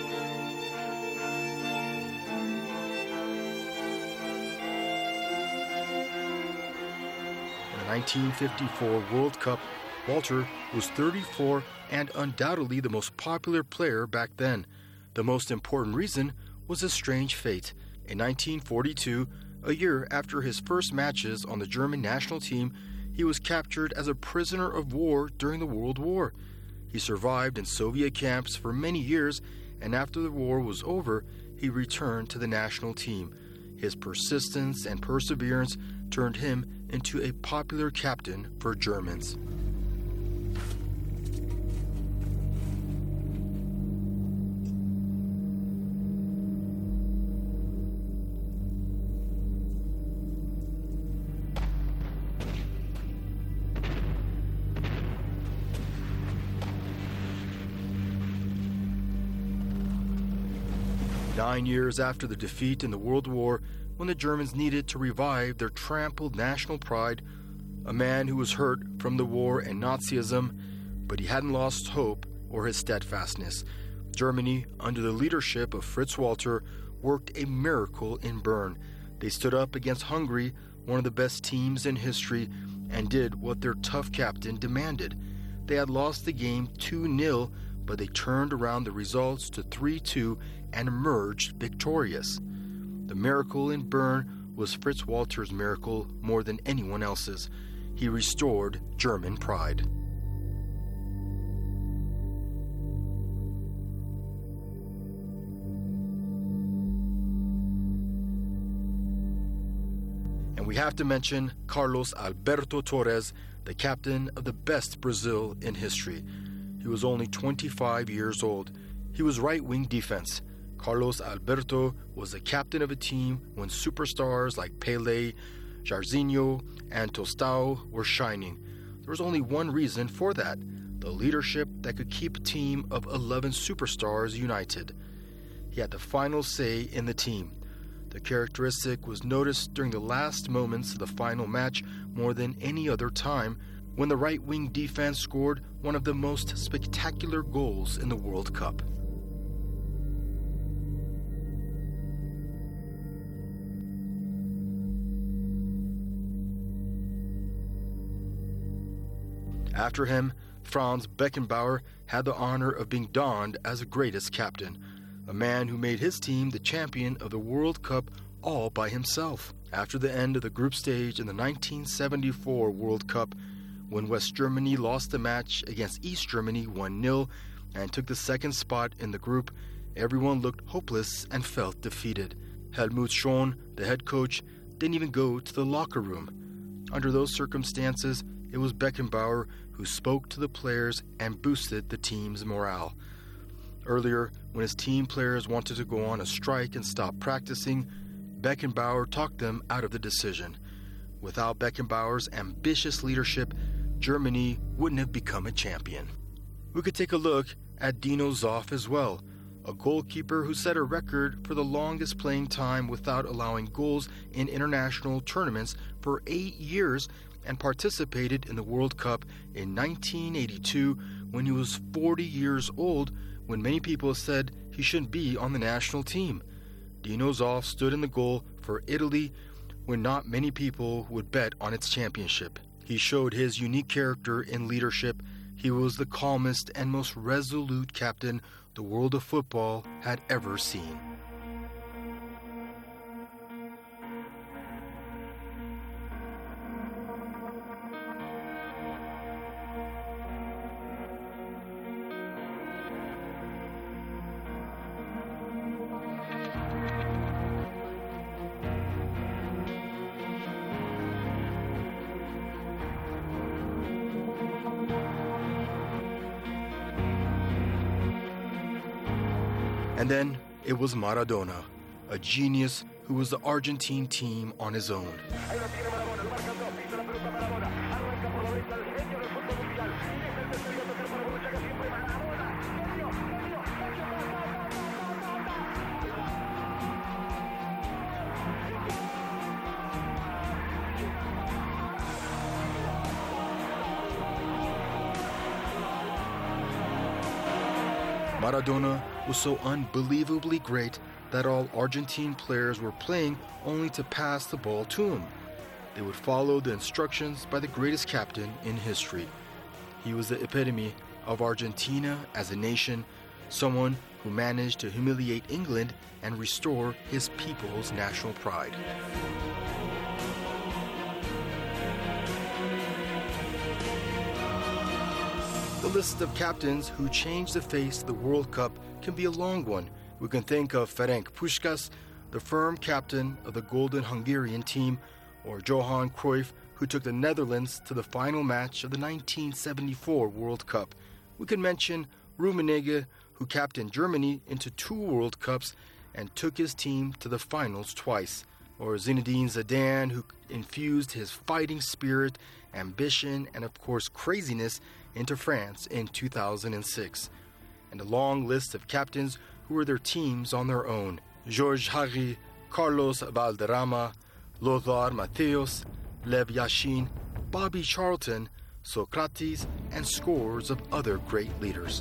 A: nineteen fifty-four World Cup, Walter was thirty-four and undoubtedly the most popular player back then. The most important reason was his strange fate. In nineteen forty-two, a year after his first matches on the German national team, he was captured as a prisoner of war during the World War. He survived in Soviet camps for many years, and after the war was over, he returned to the national team. His persistence and perseverance turned him into a popular captain for Germans. Nine years after the defeat in the World War, when the Germans needed to revive their trampled national pride, a man who was hurt from the war and Nazism, but he hadn't lost hope or his steadfastness. Germany, under the leadership of Fritz Walter, worked a miracle in Bern. They stood up against Hungary, one of the best teams in history, and did what their tough captain demanded. They had lost the game two nil, but they turned around the results to three two and emerged victorious. The miracle in Bern was Fritz Walter's miracle more than anyone else's. He restored German pride. And we have to mention Carlos Alberto Torres, the captain of the best Brazil in history. He was only twenty-five years old. He was right-wing defense. Carlos Alberto was the captain of a team when superstars like Pelé, Jairzinho, and Tostão were shining. There was only one reason for that: the leadership that could keep a team of eleven superstars united. He had the final say in the team. The characteristic was noticed during the last moments of the final match more than any other time, when the right-wing defense scored one of the most spectacular goals in the World Cup. After him, Franz Beckenbauer had the honor of being donned as the greatest captain, a man who made his team the champion of the World Cup all by himself. After the end of the group stage in the nineteen seventy-four World Cup, when West Germany lost the match against East Germany one nil and took the second spot in the group, everyone looked hopeless and felt defeated. Helmut Schön, the head coach, didn't even go to the locker room. Under those circumstances, it was Beckenbauer who spoke to the players and boosted the team's morale. Earlier, when his team players wanted to go on a strike and stop practicing, Beckenbauer talked them out of the decision. Without Beckenbauer's ambitious leadership, Germany wouldn't have become a champion. We could take a look at Dino Zoff as well, a goalkeeper who set a record for the longest playing time without allowing goals in international tournaments for eight years and participated in the World Cup in nineteen eighty-two when he was forty years old, when many people said he shouldn't be on the national team. Dino Zoff stood in the goal for Italy when not many people would bet on its championship. He showed his unique character in leadership. He was the calmest and most resolute captain the world of football had ever seen. And then it was Maradona, a genius who was the Argentine team on his own. Maradona was so unbelievably great that all Argentine players were playing only to pass the ball to him. They would follow the instructions by the greatest captain in history. He was the epitome of Argentina as a nation, someone who managed to humiliate England and restore his people's national pride. The list of captains who changed the face of the World Cup can be a long one. We can think of Ferenc Puskás, the firm captain of the Golden Hungarian team, or Johan Cruyff, who took the Netherlands to the final match of the nineteen seventy-four World Cup. We can mention Rummenigge, who captained Germany into two World Cups and took his team to the finals twice, or Zinedine Zidane, who infused his fighting spirit, ambition, and of course craziness into France in two thousand six. And a long list of captains who were their teams on their own. Georges Hagi, Carlos Valderrama, Lothar Matthäus, Lev Yashin, Bobby Charlton, Socrates, and scores of other great leaders.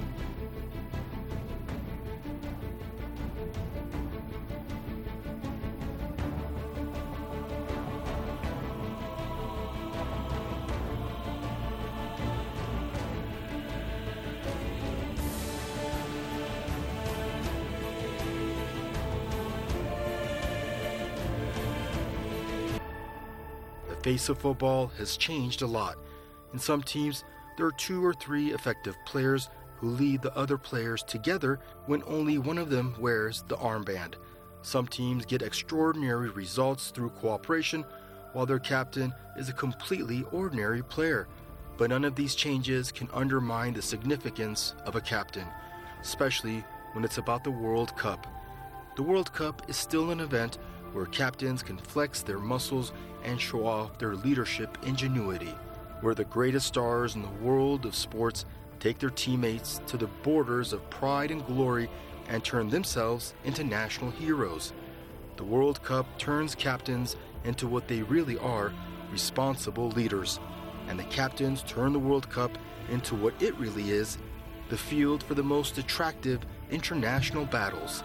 A: The face of football has changed a lot. In some teams, there are two or three effective players who lead the other players together when only one of them wears the armband. Some teams get extraordinary results through cooperation, while their captain is a completely ordinary player. But none of these changes can undermine the significance of a captain, especially when it's about the World Cup. The World Cup is still an event where captains can flex their muscles and show off their leadership ingenuity, where the greatest stars in the world of sports take their teammates to the borders of pride and glory and turn themselves into national heroes. The World Cup turns captains into what they really are, responsible leaders. And the captains turn the World Cup into what it really is, the field for the most attractive international battles.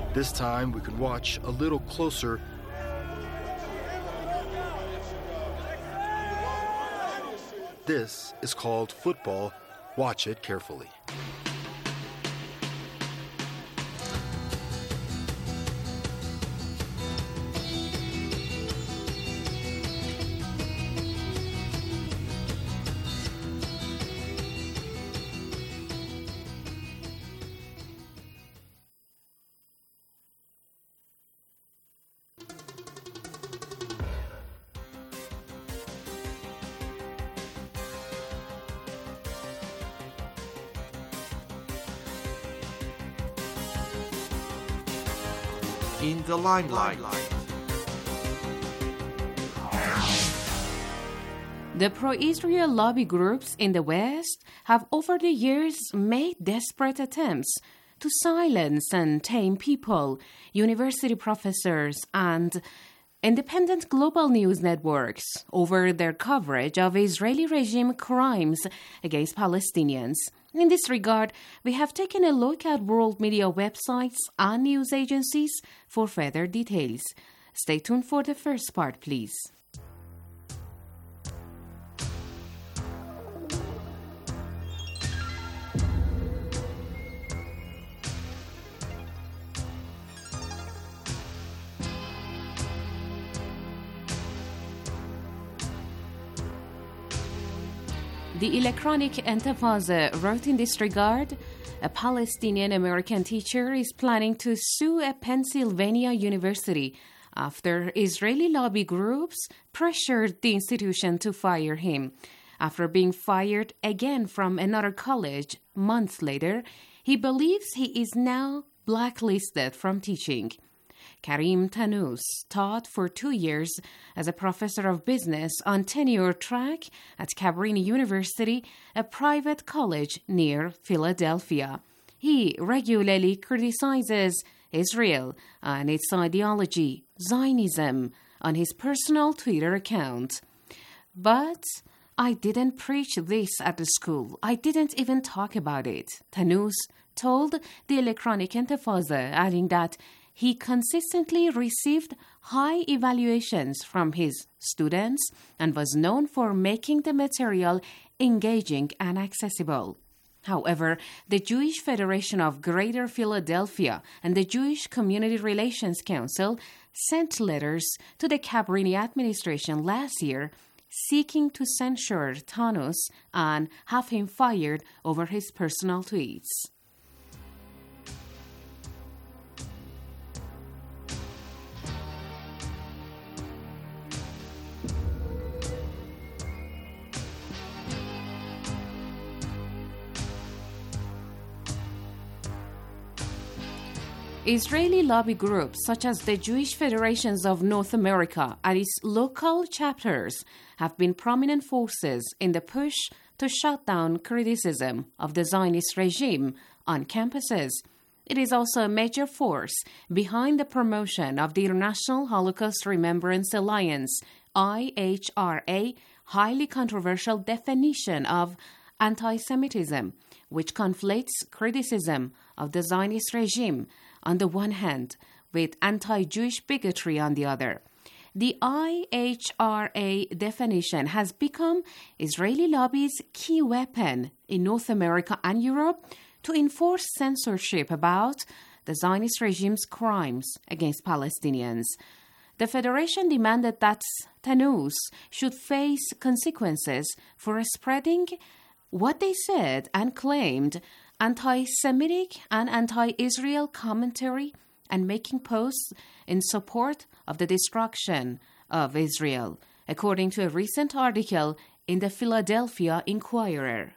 A: This time we could watch a little closer. This is called football. Watch it carefully.
U: In the limelight.
V: The pro-Israel lobby groups in the West have over the years made desperate attempts to silence and tame people, university professors, and independent global news networks over their coverage of Israeli regime crimes against Palestinians. In this regard, we have taken a look at world media websites and news agencies for further details. Stay tuned for the first part, please. The Electronic Intifada wrote in this regard, a Palestinian-American teacher is planning to sue a Pennsylvania university after Israeli lobby groups pressured the institution to fire him. After being fired again from another college months later, he believes he is now blacklisted from teaching. Karim Tanous taught for two years as a professor of business on tenure track at Cabrini University, a private college near Philadelphia. He regularly criticizes Israel and its ideology, Zionism, on his personal Twitter account. But I didn't preach this at the school. I didn't even talk about it, Tanous told the Electronic Intifada, adding that he consistently received high evaluations from his students and was known for making the material engaging and accessible. However, the Jewish Federation of Greater Philadelphia and the Jewish Community Relations Council sent letters to the Cabrini administration last year seeking to censure Tanous and have him fired over his personal tweets. Israeli lobby groups such as the Jewish Federations of North America and its local chapters have been prominent forces in the push to shut down criticism of the Zionist regime on campuses. It is also a major force behind the promotion of the International Holocaust Remembrance Alliance, I H R A, highly controversial definition of anti-Semitism, which conflates criticism of the Zionist regime on the one hand with anti-Jewish bigotry on the other. The I H R A definition has become Israeli lobby's key weapon in North America and Europe to enforce censorship about the Zionist regime's crimes against Palestinians. The Federation demanded that Tanous should face consequences for spreading what they said and claimed anti-Semitic and anti-Israel commentary and making posts in support of the destruction of Israel, according to a recent article in the Philadelphia Inquirer.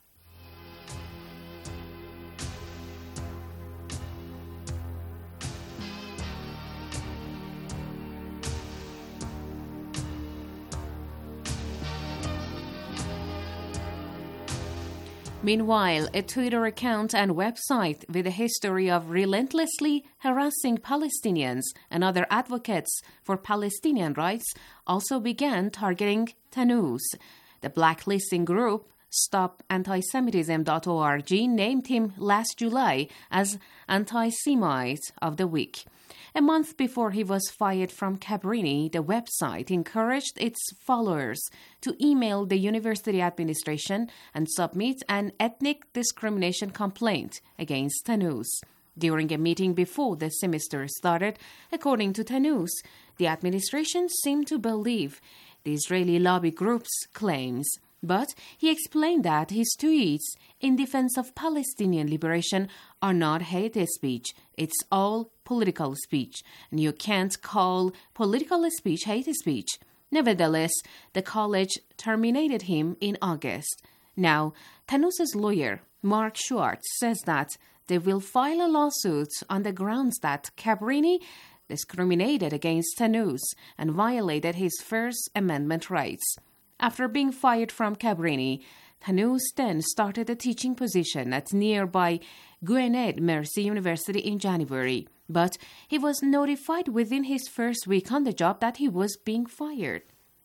V: Meanwhile, a Twitter account and website with a history of relentlessly harassing Palestinians and other advocates for Palestinian rights also began targeting Tanous. The blacklisting group stop anti semitism dot org named him last July as Anti-Semite of the Week. A month before he was fired from Cabrini, the website encouraged its followers to email the university administration and submit an ethnic discrimination complaint against Tanous. During a meeting before the semester started, according to Tanous, the administration seemed to believe the Israeli lobby group's claims. But he explained that his tweets in defense of Palestinian liberation are not hate speech. It's all political speech, and you can't call political speech hate speech. Nevertheless, the college terminated him in August. Now, Tanous's lawyer, Mark Schwartz, says that they will file a lawsuit on the grounds that Cabrini discriminated against Tanous and violated his First Amendment rights. After being fired from Cabrini, Tanous then started a teaching position at nearby Gwynedd Mercy University in January, but he was notified within his first week on the job that he was being fired.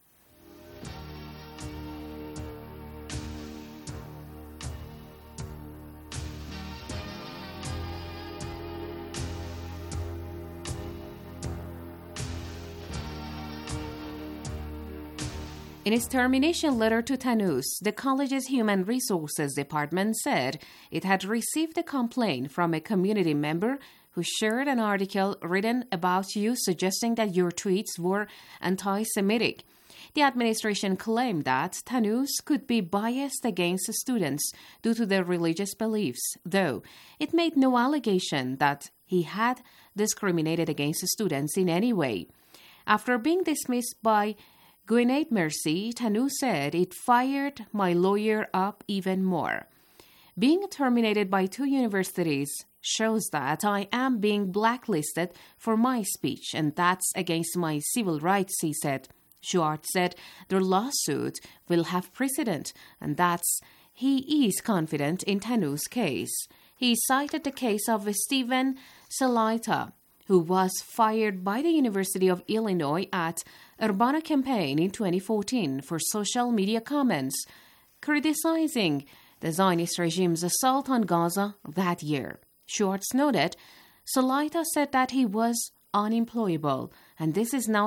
V: In its termination letter to Tanous, the college's Human Resources Department said it had received a complaint from a community member who shared an article written about you suggesting that your tweets were anti-Semitic. The administration claimed that Tanous could be biased against students due to their religious beliefs, though it made no allegation that he had discriminated against students in any way. After being dismissed by Gwynedd Mercy, Tanous said it fired my lawyer up even more. Being terminated by two universities shows that I am being blacklisted for my speech, and that's against my civil rights, he said. Schwartz said their lawsuit will have precedent, and that's he is confident in Tanous' case. He cited the case of Stephen Salaita, who was fired by the University of Illinois at Urbana-Champaign in twenty fourteen for social media comments criticizing the Zionist regime's assault on Gaza that year. Schwartz noted, Salaita said that he was unemployable, and this is now